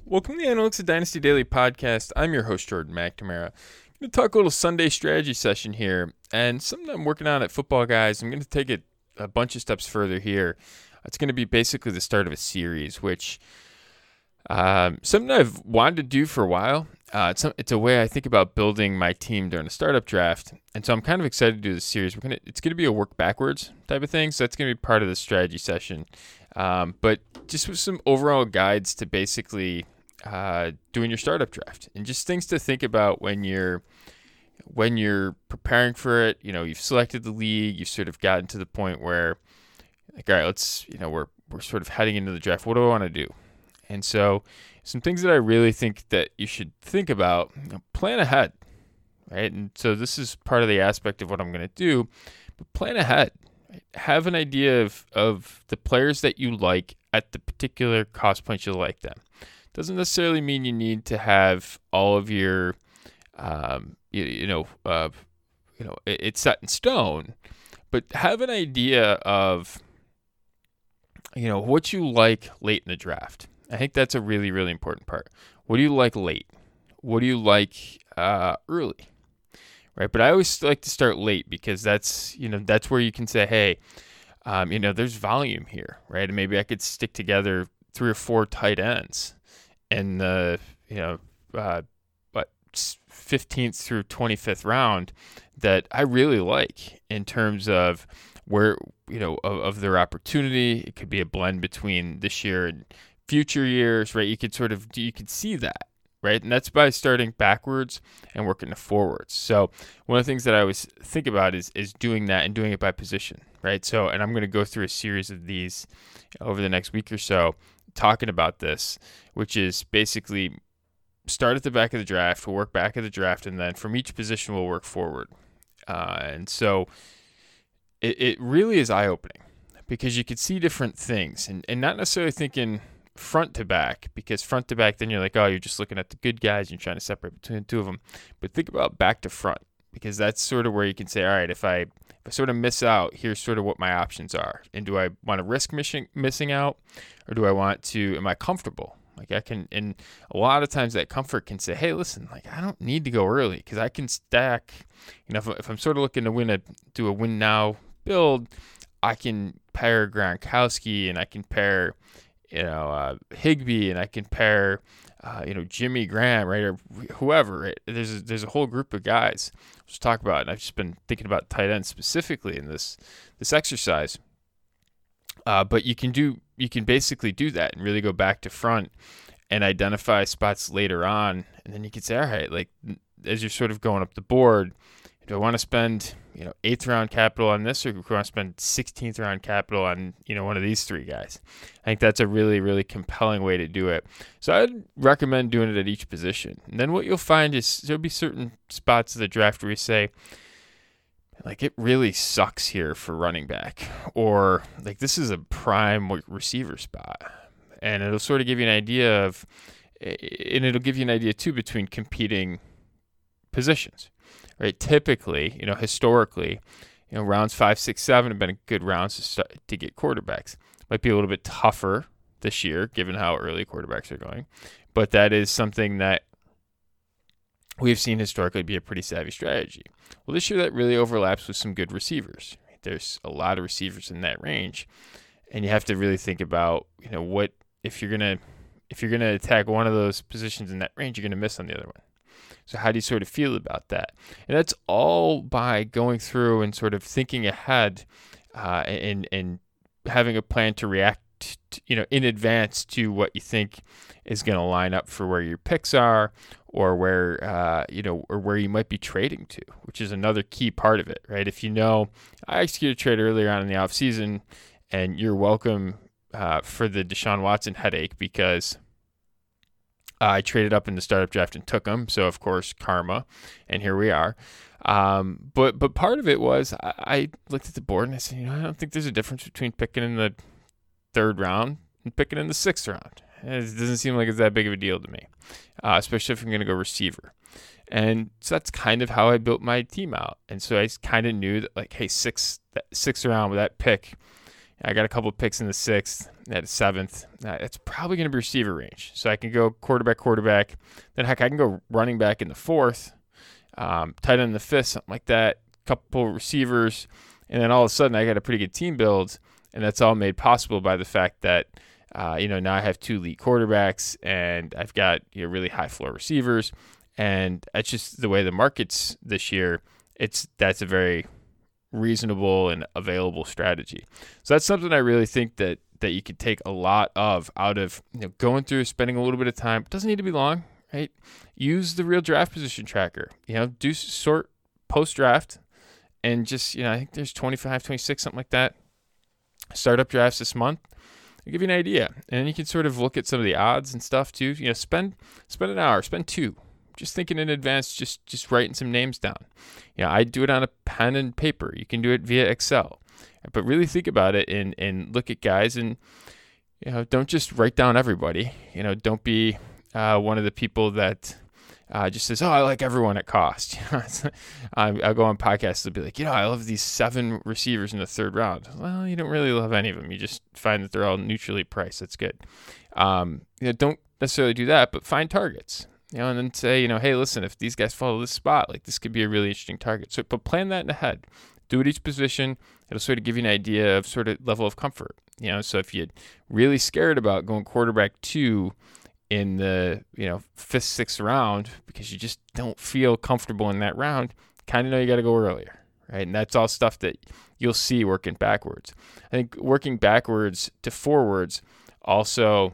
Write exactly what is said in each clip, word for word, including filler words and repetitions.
Welcome to the Analytics of Dynasty Daily podcast. I'm your host, Jordan McNamara. I'm going to talk a little Sunday strategy session here, and something I'm working on at Football Guys. I'm going to take it a bunch of steps further here. It's going to be basically the start of a series, which um, something I've wanted to do for a while. Uh, it's, it's a way I think about building my team during a startup draft, and so I'm kind of excited to do this series. We're gonna, it's going to be a work backwards type of thing, so that's going to be part of the strategy session. Um, but just with some overall guides to basically uh, doing your startup draft and just things to think about when you're when you're preparing for it. You know, you've selected the league, you've sort of gotten to the point where, like, all right, let's, you know, we're we're sort of heading into the draft. What do I want to do? And so some things that I really think that you should think about, you know, plan ahead, right? And so this is part of the aspect of what I'm going to do, but plan ahead. Right? Have an idea of, of the players that you like at the particular cost points you like them. Doesn't necessarily mean you need to have all of your, um, you, you know, uh, you know, it, it's set in stone, but have an idea of, you know, what you like late in the draft. I think that's a really, really important part. What do you like late? What do you like uh, early? Right, but I always like to start late because that's, you know, that's where you can say, hey, um, you know, there's volume here, right? And maybe I could stick together three or four tight ends in the, you know, uh, what, fifteenth through twenty-fifth round that I really like in terms of where, you know, of, of their opportunity. It could be a blend between this year and future years, right? You could sort of, you could see that, right? And that's by starting backwards and working to forwards. So one of the things that I always think about is is doing that and doing it by position, right? So, and I'm going to go through a series of these over the next week or so, talking about this, which is basically start at the back of the draft, we'll work back at the draft, and then from each position we'll work forward. Uh, and so it, it really is eye-opening because you could see different things and, and not necessarily thinking front to back, because front to back, then you're like, oh, you're just looking at the good guys and you're trying to separate between the two of them. But think about back to front, because that's sort of where you can say, all right, if I, if I sort of miss out, here's sort of what my options are. And do I want to risk missing, missing out, or do I want to, am I comfortable? Like I can, and a lot of times that comfort can say, hey, listen, like I don't need to go early because I can stack, you know, if, if I'm sort of looking to win a, do a win now build, I can pair Gronkowski and I can pair, you know, uh, Higbee, and I can pair, uh, you know, Jimmy Graham, right, or whoever. Right? There's a, there's a whole group of guys to talk about, and I've just been thinking about tight ends specifically in this this exercise. Uh, but you can do, you can basically do that and really go back to front and identify spots later on, and then you can say, all right, like as you're sort of going up the board, do I want to spend, you know, eighth round capital on this, or do I want to spend sixteenth round capital on, you know, one of these three guys? I think that's a really, really compelling way to do it. So I'd recommend doing it at each position. And then what you'll find is there'll be certain spots of the draft where you say, like, it really sucks here for running back, or like this is a prime receiver spot. And it'll sort of give you an idea of, and it'll give you an idea too between competing positions. Right, typically, you know, historically, you know, rounds five, six, seven have been good rounds to start, to get quarterbacks. Might be a little bit tougher this year, given how early quarterbacks are going, but that is something that we've seen historically be a pretty savvy strategy. Well, this year that really overlaps with some good receivers. Right? There's a lot of receivers in that range, and you have to really think about, you know, what if you're gonna if you're gonna attack one of those positions in that range, you're gonna miss on the other one. So how do you sort of feel about that? And that's all by going through and sort of thinking ahead uh, and and having a plan to react, to, you know, in advance to what you think is going to line up for where your picks are, or where uh, you know, or where you might be trading to, which is another key part of it, right? If you know, I executed a trade earlier on in the offseason, and you're welcome uh, for the Deshaun Watson headache because Uh, I traded up in the startup draft and took him. So, of course, karma. And here we are. Um, but but part of it was I, I looked at the board and I said, you know, I don't think there's a difference between picking in the third round and picking in the sixth round. It doesn't seem like it's that big of a deal to me, uh, especially if I'm going to go receiver. And so that's kind of how I built my team out. And so I kind of knew that, like, hey, six, sixth round with that pick, I got a couple of picks in the sixth, at seventh. Uh, it's probably going to be receiver range. So I can go quarterback, quarterback. Then, heck, I can go running back in the fourth, um, tight end in the fifth, something like that. Couple receivers. And then all of a sudden, I got a pretty good team build. And that's all made possible by the fact that, uh, you know, now I have two elite quarterbacks and I've got, you know, really high floor receivers. And that's just the way the market's this year. It's that's a very reasonable and available strategy. So that's something I really think that that you could take a lot of out of, you know, going through, spending a little bit of time. It doesn't need to be long, right? Use the real draft position tracker. You know, do sort post draft and just, you know, I think there's twenty-five, twenty-six, something like that. Startup drafts this month. I'll give you an idea. And you can sort of look at some of the odds and stuff too. You know, spend spend an hour, spend two. Just thinking in advance, just just writing some names down. You know, I do it on a pen and paper. You can do it via Excel. But really think about it and, and look at guys and, you know, don't just write down everybody. You know, don't be uh, one of the people that uh, just says, oh, I like everyone at cost. I'll go on podcasts and be like, you know, I love these seven receivers in the third round. Well, you don't really love any of them. You just find that they're all neutrally priced. That's good. Um, you know, don't necessarily do that, but find targets. You know, and then say, you know, hey, listen, if these guys follow this spot, like this could be a really interesting target. So, but plan that in ahead. Do it each position. It'll sort of give you an idea of sort of level of comfort. You know, so if you're really scared about going quarterback two in the, you know, fifth, sixth round because you just don't feel comfortable in that round, kind of know you got to go earlier, right? And that's all stuff that you'll see working backwards. I think working backwards to forwards also,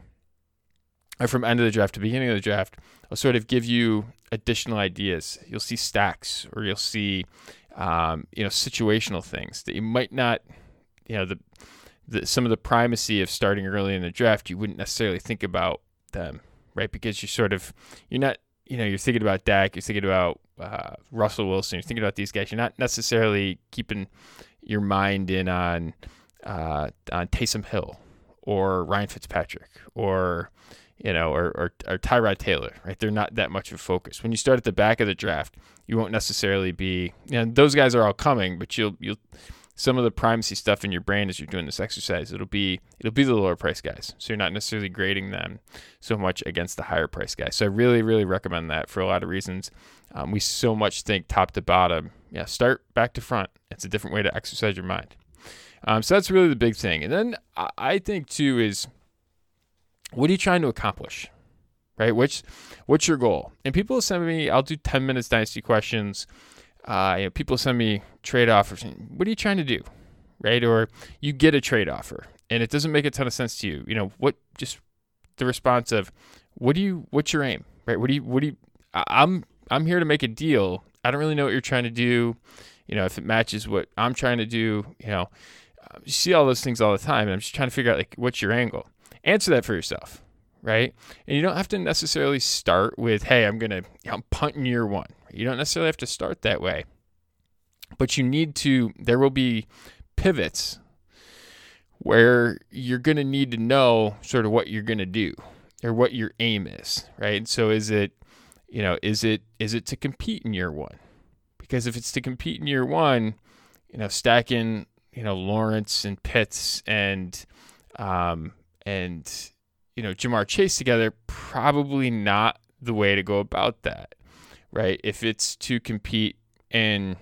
or from end of the draft to beginning of the draft, will sort of give you additional ideas. You'll see stacks, or you'll see, um, you know, situational things that you might not, you know, the, the some of the primacy of starting early in the draft, you wouldn't necessarily think about them, right? Because you're sort of, you're not, you know, you're thinking about Dak, you're thinking about uh, Russell Wilson, you're thinking about these guys. You're not necessarily keeping your mind in on uh, on Taysom Hill or Ryan Fitzpatrick or, you know, or, or or Tyrod Taylor, right? They're not that much of a focus. When you start at the back of the draft, you won't necessarily be, you know, those guys are all coming, but you'll you'll some of the primacy stuff in your brain as you're doing this exercise, it'll be it'll be the lower price guys. So you're not necessarily grading them so much against the higher price guys. So I really, really recommend that for a lot of reasons. Um, we so much think top to bottom. Yeah, start back to front. It's a different way to exercise your mind. Um, so that's really the big thing. And then I think too is, what are you trying to accomplish, right? Which, what's your goal? And people send me, I'll do ten minutes dynasty questions. Uh, you know, people send me trade offers. What are you trying to do, right? Or you get a trade offer and it doesn't make a ton of sense to you. You know, what, just the response of, what do you, what's your aim, right? What do you, what do you, I'm, I'm here to make a deal. I don't really know what you're trying to do. You know, if it matches what I'm trying to do, you know, uh, you see all those things all the time. And I'm just trying to figure out, like, what's your angle? Answer that for yourself, right? And you don't have to necessarily start with, hey, I'm going to, you know, I'm punting year one. You don't necessarily have to start that way. But you need to, there will be pivots where you're going to need to know sort of what you're going to do or what your aim is, right? So is it, you know, is it is it to compete in year one? Because if it's to compete in year one, you know, stacking, you know, Lawrence and Pitts and, um, and, you know, Jamar Chase together, probably not the way to go about that, right? If it's to compete in,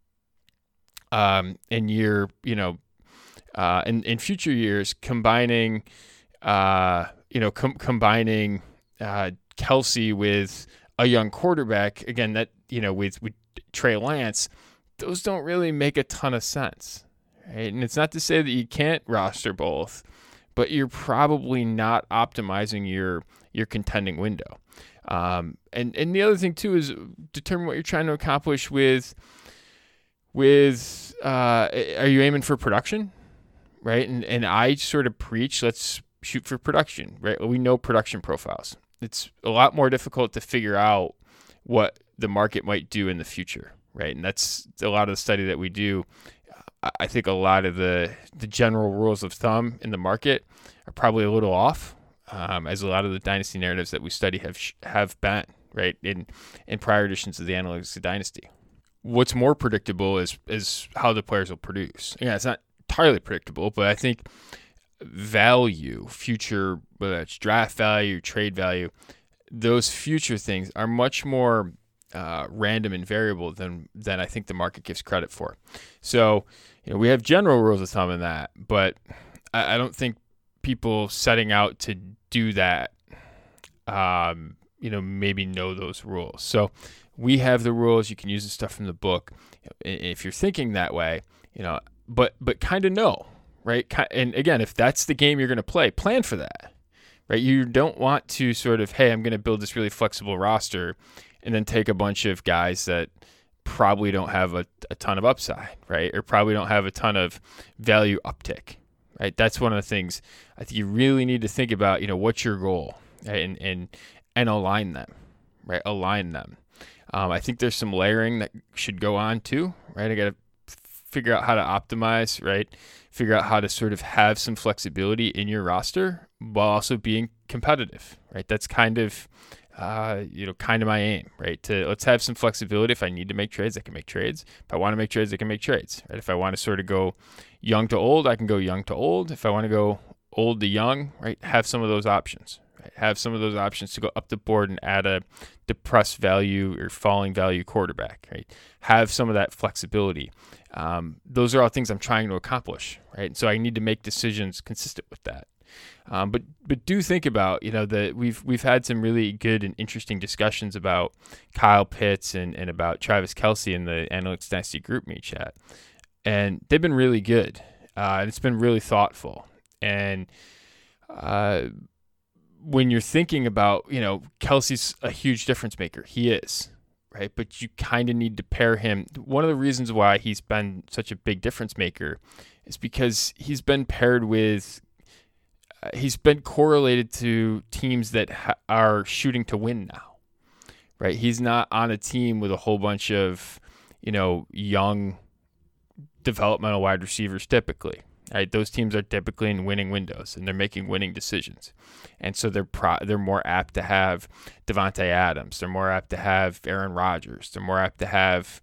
um, in year, you know, uh, in, in future years, combining, uh, you know, com- combining, uh, Kelsey with a young quarterback, again, that, you know, with, with Trey Lance, those don't really make a ton of sense, right? And it's not to say that you can't roster both, but you're probably not optimizing your your contending window. Um, and and the other thing too is determine what you're trying to accomplish with with uh, are you aiming for production, right? And and I sort of preach, let's shoot for production, right? We know production profiles. It's a lot more difficult to figure out what the market might do in the future, right? And that's a lot of the study that we do. I think a lot of the, the general rules of thumb in the market are probably a little off, um, as a lot of the dynasty narratives that we study have have been, right, in in prior editions of the Analytics of Dynasty. What's more predictable is is how the players will produce. Yeah, it's not entirely predictable, but I think value, future, whether it's draft value, trade value, those future things are much more uh, random and variable than than I think the market gives credit for. So, you know, we have general rules of thumb in that, but I, I don't think people setting out to do that, um, you know, maybe know those rules. So we have the rules. You can use the stuff from the book if you're thinking that way, you know, but but kind of know, right? And again, if that's the game you're going to play, plan for that, right? You don't want to sort of, hey, I'm going to build this really flexible roster and then take a bunch of guys that probably don't have a, a ton of upside, right? Or probably don't have a ton of value uptick, right? That's one of the things I think you really need to think about, you know, what's your goal, right? and, and, and align them, right? Align them. Um, I think there's some layering that should go on too, right? I got to figure out how to optimize, right? Figure out how to sort of have some flexibility in your roster while also being competitive, right? That's kind of, uh, you know, kind of my aim, right? To let's have some flexibility. If I need to make trades, I can make trades. If I want to make trades, I can make trades, right? If I want to sort of go young to old, I can go young to old. If I want to go old to young, right? Have some of those options. Have some of those options to go up the board and add a depressed value or falling value quarterback, right? Have some of that flexibility. Um, those are all things I'm trying to accomplish, right? So I need to make decisions consistent with that. Um, but but do think about, you know, that we've we've had some really good and interesting discussions about Kyle Pitts and, and about Travis Kelce in the Analytics Dynasty Group Me chat, and they've been really good. Uh, and it's been really thoughtful. And uh, when you're thinking about, you know, Kelce's a huge difference maker. He is, right? But you kind of need to pair him. One of the reasons why he's been such a big difference maker is because he's been paired with, uh, he's been correlated to teams that ha- are shooting to win now, right? He's not on a team with a whole bunch of, you know, young developmental wide receivers typically. Right, those teams are typically in winning windows, and they're making winning decisions, and so they're pro- they're more apt to have Devontae Adams. They're more apt to have Aaron Rodgers. They're more apt to have,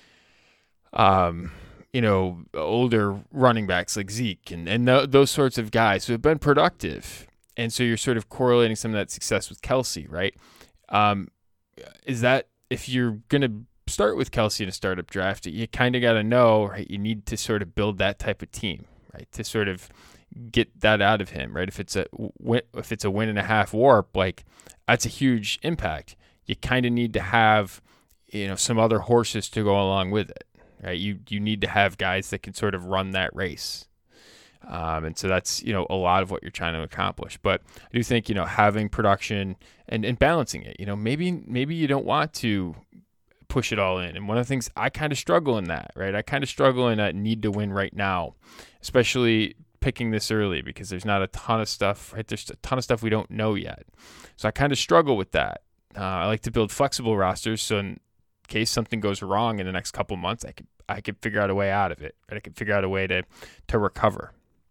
um, you know, older running backs like Zeke and and th- those sorts of guys who have been productive, and so you're sort of correlating some of that success with Kelce, right? Um, is that if you're gonna start with Kelce in a startup draft, you kind of got to know, right? You need to sort of build that type of team. Right, to sort of get that out of him, right? If it's a if it's a win and a half warp, like that's a huge impact. You kind of need to have, you know, some other horses to go along with it, right? You you need to have guys that can sort of run that race, um, and so that's, you know, a lot of what you're trying to accomplish. But I do think, you know, having production and, and balancing it, you know, maybe maybe you don't want to push it all in. And one of the things I kind of struggle in that, right? I kind of struggle in that need to win right now, especially picking this early because there's not a ton of stuff, right? There's a ton of stuff we don't know yet. So I kind of struggle with that. Uh, I like to build flexible rosters. So in case something goes wrong in the next couple months, I can, I can figure out a way out of it, right? I can figure out a way to, to recover.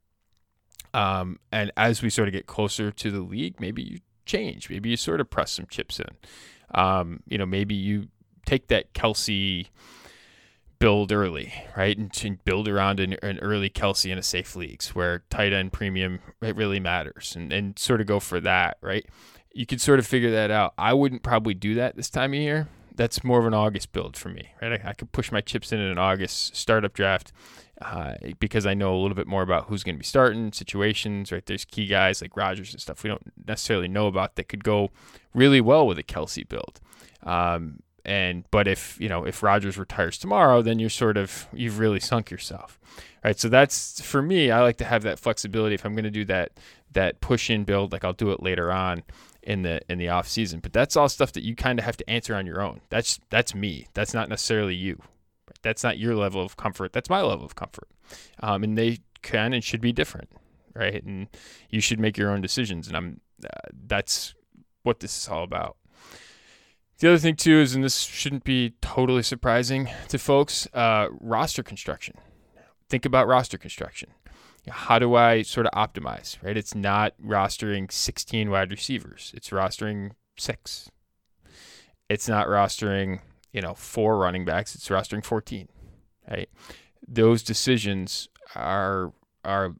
Um, and as we sort of get closer to the league, maybe you change, maybe you sort of press some chips in. Um, you know, maybe you take that Kelce build early, right? And to build around an, an early Kelce in a safe leagues where tight end premium, it really matters, and, and sort of go for that, right? You could sort of figure that out. I wouldn't probably do that this time of year. That's more of an August build for me, right? I, I could push my chips in in an August startup draft uh, because I know a little bit more about who's going to be starting, situations, right? There's key guys like Rodgers and stuff we don't necessarily know about that could go really well with a Kelce build. Um, And but if you know if Rodgers retires tomorrow, then you're sort of you've really sunk yourself, right? So that's for me. I like to have that flexibility. If I'm going to do that that push in build, like I'll do it later on in the in the off season. But that's all stuff that you kind of have to answer on your own. That's that's me. That's not necessarily you. That's not your level of comfort. That's my level of comfort. Um, and they can and should be different, right? And you should make your own decisions. And I'm uh, that's what this is all about. The other thing, too, is, and this shouldn't be totally surprising to folks, uh, roster construction. Think about roster construction. How do I sort of optimize, right? It's not rostering sixteen wide receivers. It's rostering six. It's not rostering, you know, four running backs. It's rostering fourteen, right? Those decisions are are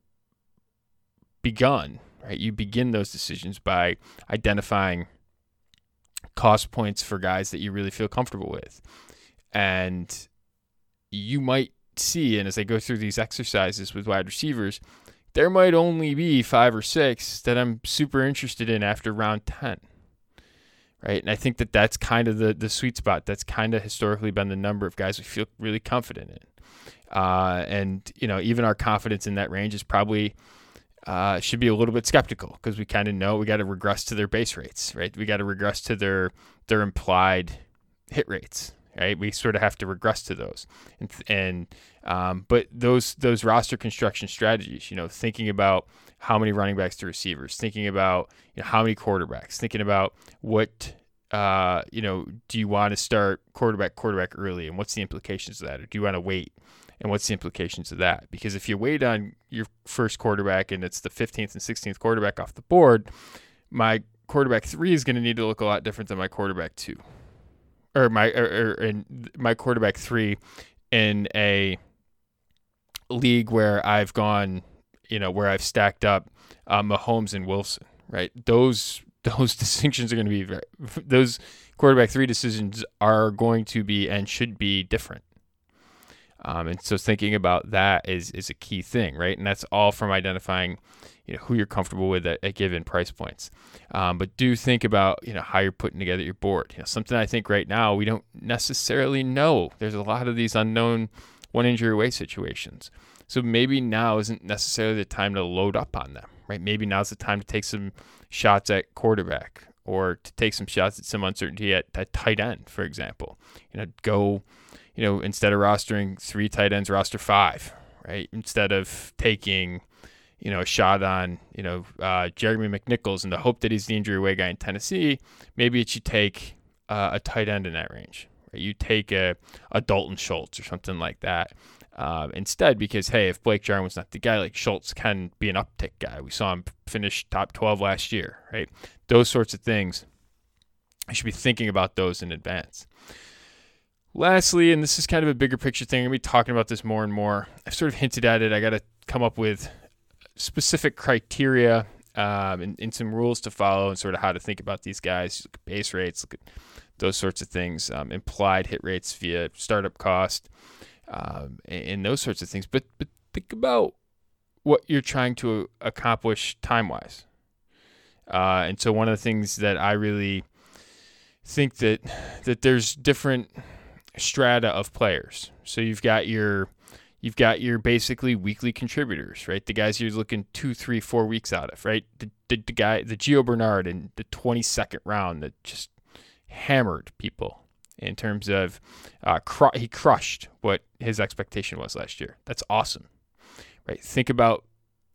begun, right? You begin those decisions by identifying cost points for guys that you really feel comfortable with. And you might see, and as I go through these exercises with wide receivers, there might only be five or six that I'm super interested in after round ten, right? And I think that that's kind of the, the sweet spot. That's kind of historically been the number of guys we feel really confident in. Uh, and, you know, even our confidence in that range is probably uh, should be a little bit skeptical because we kind of know we got to regress to their base rates, right? We got to regress to their their implied hit rates, right? We sort of have to regress to those. And, and um, but those those roster construction strategies, you know, thinking about how many running backs to receivers, thinking about, you know, how many quarterbacks, thinking about what, uh, you know, do you want to start quarterback, quarterback early, and what's the implications of that? Or do you want to wait? And what's the implications of that? Because if you wait on your first quarterback and it's the fifteenth and sixteenth quarterback off the board, my quarterback three is going to need to look a lot different than my quarterback two, or my or, or in my quarterback three in a league where I've gone, you know, where I've stacked up uh, Mahomes and Wilson, right? Those those distinctions are going to be very, those quarterback three decisions are going to be and should be different. Um, and so thinking about that is is a key thing, right? And that's all from identifying, you know, who you're comfortable with at, at given price points. Um, but do think about, you know, how you're putting together your board. You know, something I think right now we don't necessarily know. There's a lot of these unknown one injury away situations. So maybe now isn't necessarily the time to load up on them, right? Maybe now's the time to take some shots at quarterback or to take some shots at some uncertainty at, at tight end, for example. You know, go. You know, instead of rostering three tight ends, roster five, right? Instead of taking, you know, a shot on, you know, uh, Jeremy McNichols and the hope that he's the injury away guy in Tennessee, maybe it should take uh, a tight end in that range. Right? You take a, a Dalton Schultz or something like that uh, instead because, hey, if Blake Jarwin's not the guy, like Schultz can be an uptick guy. We saw him finish top twelve last year, right? Those sorts of things. I should be thinking about those in advance. Lastly, and this is kind of a bigger picture thing, I'm going to be talking about this more and more. I've sort of hinted at it. I got to come up with specific criteria um, and, and some rules to follow and sort of how to think about these guys. Look at base rates, look at those sorts of things, um, implied hit rates via startup cost, um, and, and those sorts of things. But, but think about what you're trying to accomplish time-wise. Uh, and so one of the things that I really think that that there's different strata of players. So you've got your you've got your basically weekly contributors, right? The guys you're looking two, three, four weeks out of, right? The the, the guy, the Gio Bernard in the twenty-second round that just hammered people in terms of uh, cr- he crushed what his expectation was last year. That's awesome, right? Think about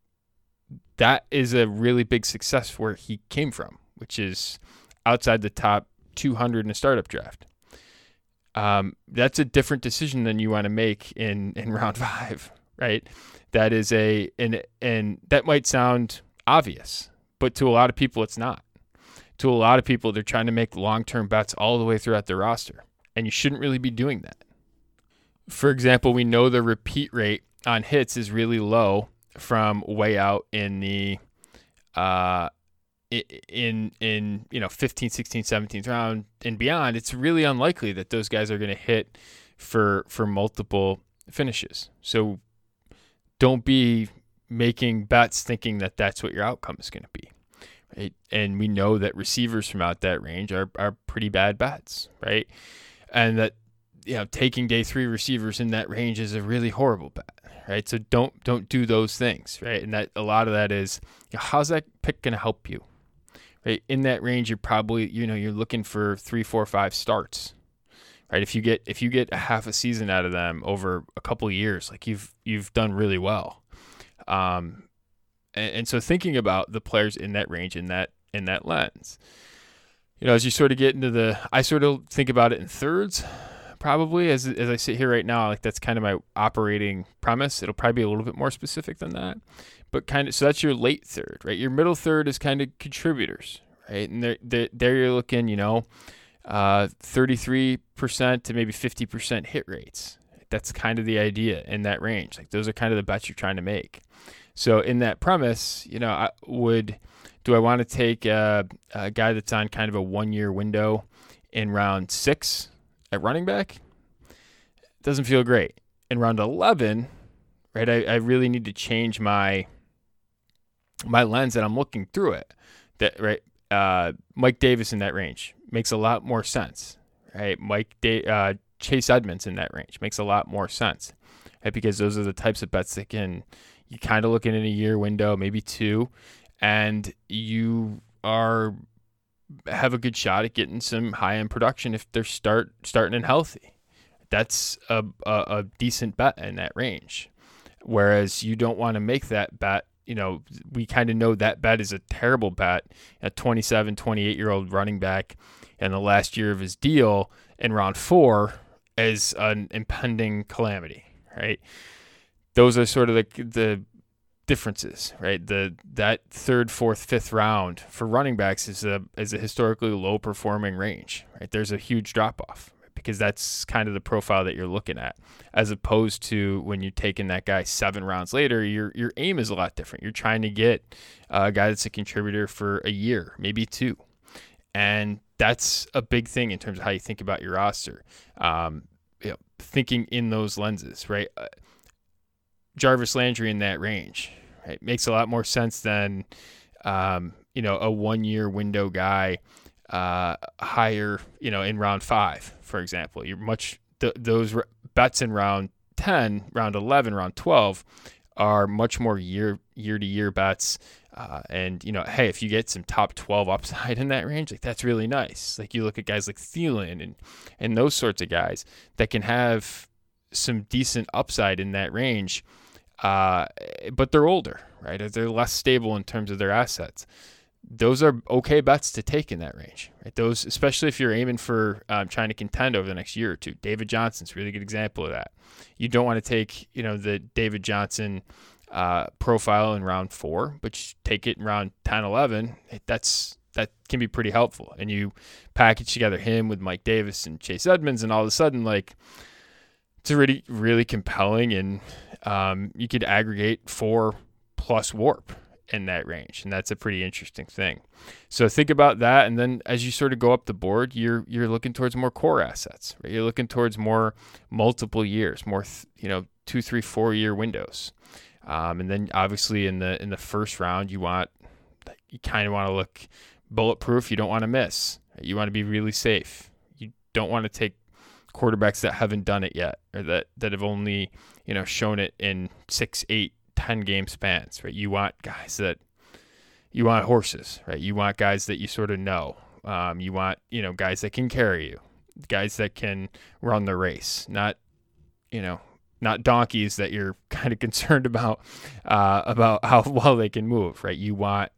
that is a really big success where he came from, which is outside the top two hundred in a startup draft. Um, that's a different decision than you want to make in, in round five, right? That is a, and, and that might sound obvious, but to a lot of people, it's not. To a lot of people, they're trying to make long-term bets all the way throughout their roster, and you shouldn't really be doing that. For example, we know the repeat rate on hits is really low from way out in the, uh, in in you know fifteenth, sixteenth, seventeenth round and beyond. It's really unlikely that those guys are going to hit for for multiple finishes. So don't be making bets thinking that that's what your outcome is going to be, right? And we know that receivers from out that range are are pretty bad bets, right? And that, you know, taking day three receivers in that range is a really horrible bet, right? So don't don't do those things, right? And that a lot of that is, you know, how's that pick going to help you? Right? In that range, you're probably, you know, you're looking for three, four, five starts, right? If you get if you get a half a season out of them over a couple of years, like you've you've done really well. Um, and, and so thinking about the players in that range, in that in that lens, you know, as you sort of get into the, I sort of think about it in thirds, probably as as I sit here right now. Like that's kind of my operating premise. It'll probably be a little bit more specific than that. But kind of, so that's your late third, right? Your middle third is kind of contributors, right? And there, there, there you're looking, you know, uh, thirty-three percent to maybe fifty percent hit rates. Like that's kind of the idea in that range. Like those are kind of the bets you're trying to make. So in that premise, you know, I would, do I want to take a, a guy that's on kind of a one-year window in round six at running back? It doesn't feel great. In round eleven, right, I, I really need to change my my lens that I'm looking through it. That right, uh, Mike Davis in that range makes a lot more sense. Right, Mike da- uh, Chase Edmonds in that range makes a lot more sense. Right, because those are the types of bets that can, you kind of looking in a year window, maybe two, and you are have a good shot at getting some high end production if they're start starting and healthy. That's a, a, a decent bet in that range. Whereas you don't want to make that bet. You know, we kind of know that bet is a terrible bet at twenty-seven, twenty-eight-year-old running back in the last year of his deal in round four as an impending calamity, right? Those are sort of the the differences, right? The that third, fourth, fifth round for running backs is a is a historically low performing range, right? There's a huge drop off because that's kind of the profile that you're looking at, as opposed to when you're taking that guy seven rounds later, your your aim is a lot different. You're trying to get a guy that's a contributor for a year, maybe two, and that's a big thing in terms of how you think about your roster. Um, you know, thinking in those lenses, right? Uh, Jarvis Landry in that range, right, makes a lot more sense than um, you know a one-year window guy uh, higher, you know, in round five, for example. You're much th- those r- bets in round ten, round eleven, round twelve are much more year year to year bets. Uh, and, you know, hey, if you get some top twelve upside in that range, like that's really nice. Like you look at guys like Thielen and, and those sorts of guys that can have some decent upside in that range, uh, but they're older, right? They're less stable in terms of their assets. Those are okay bets to take in that range, right? Those, especially if you're aiming for um, trying to contend over the next year or two. David Johnson's a really good example of that. You don't want to take, you know, the David Johnson uh, profile in round four, but you take it in round ten, eleven. That's that can be pretty helpful. And you package together him with Mike Davis and Chase Edmonds, and all of a sudden, like, it's really, really compelling, and um, you could aggregate four plus warp in that range, and that's a pretty interesting thing. So think about that, and then as you sort of go up the board, you're you're looking towards more core assets, right? You're looking towards more multiple years, more th- you know two, three, four year windows, um, and then obviously in the in the first round, you want you kind of want to look bulletproof. You don't want to miss. You want to be really safe. You don't want to take quarterbacks that haven't done it yet, or that that have only you know shown it in six, eight, ten game spans, right? You want guys that you want horses, right? You want guys that you sort of know. Um, you want, you know, guys that can carry you, guys that can run the race, not, you know, not donkeys that you're kind of concerned about, uh, about how well they can move, right? You want,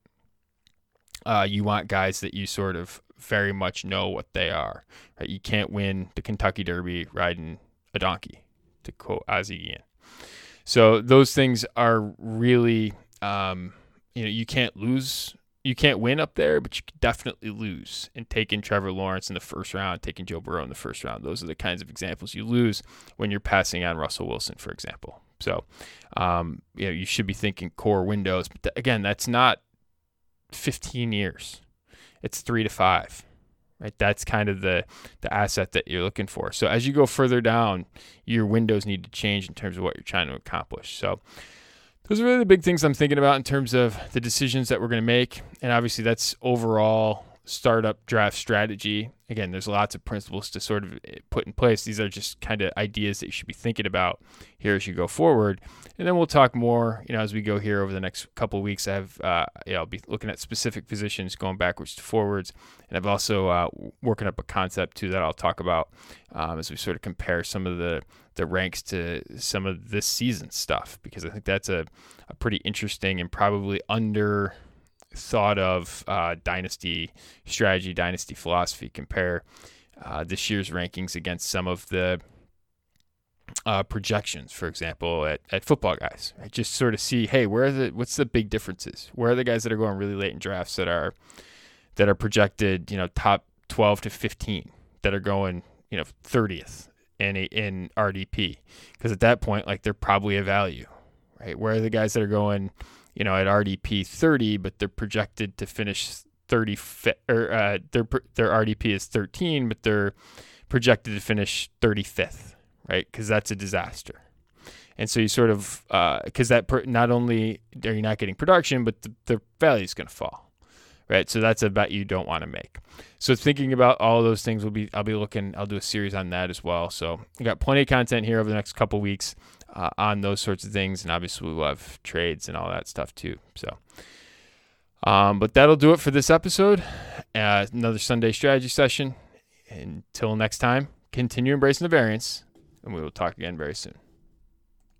uh, you want guys that you sort of very much know what they are, right? You can't win the Kentucky Derby riding a donkey, to quote Ozzie Guillen. So those things are really, um, you know, you can't lose, you can't win up there, but you can definitely lose. And taking Trevor Lawrence in the first round, taking Joe Burrow in the first round, those are the kinds of examples you lose when you're passing on Russell Wilson, for example. So, um, you know, you should be thinking core windows. But th- again, that's not fifteen years. It's three to five. Right, that's kind of the, the asset that you're looking for. So as you go further down, your windows need to change in terms of what you're trying to accomplish. So those are really the big things I'm thinking about in terms of the decisions that we're going to make. And obviously that's overall startup draft strategy. Again, there's lots of principles to sort of put in place. These are just kind of ideas that you should be thinking about here as you go forward. And then we'll talk more, you know, as we go here over the next couple of weeks. I have, uh, you know, I'll be looking at specific positions going backwards to forwards. And I've also uh, working up a concept too that I'll talk about um, as we sort of compare some of the, the ranks to some of this season stuff, because I think that's a, a pretty interesting and probably under thought of uh, dynasty strategy, dynasty philosophy. Compare uh, this year's rankings against some of the uh, projections, for example, at, at Football Guys. Right? Just sort of see, hey, where are the what's the big differences? Where are the guys that are going really late in drafts that are that are projected, you know, top twelve to fifteen, that are going, you know, thirtieth in a, in R D P, because at that point, like, they're probably a value, right? Where are the guys that are going, you know, at R D P thirty, but they're projected to finish thirty, or uh, their their R D P is thirteen, but they're projected to finish thirty-fifth, right? Because that's a disaster. And so you sort of, because uh, that per, not only are you not getting production, but the, the value is going to fall, right? So that's a bet you don't want to make. So thinking about all those things, will be I'll be looking, I'll do a series on that as well. So I got plenty of content here over the next couple weeks uh, on those sorts of things, and obviously we'll have trades and all that stuff too. So, um, but that'll do it for this episode. Uh, another Sunday strategy session. Until next time, continue embracing the variance, and we will talk again very soon.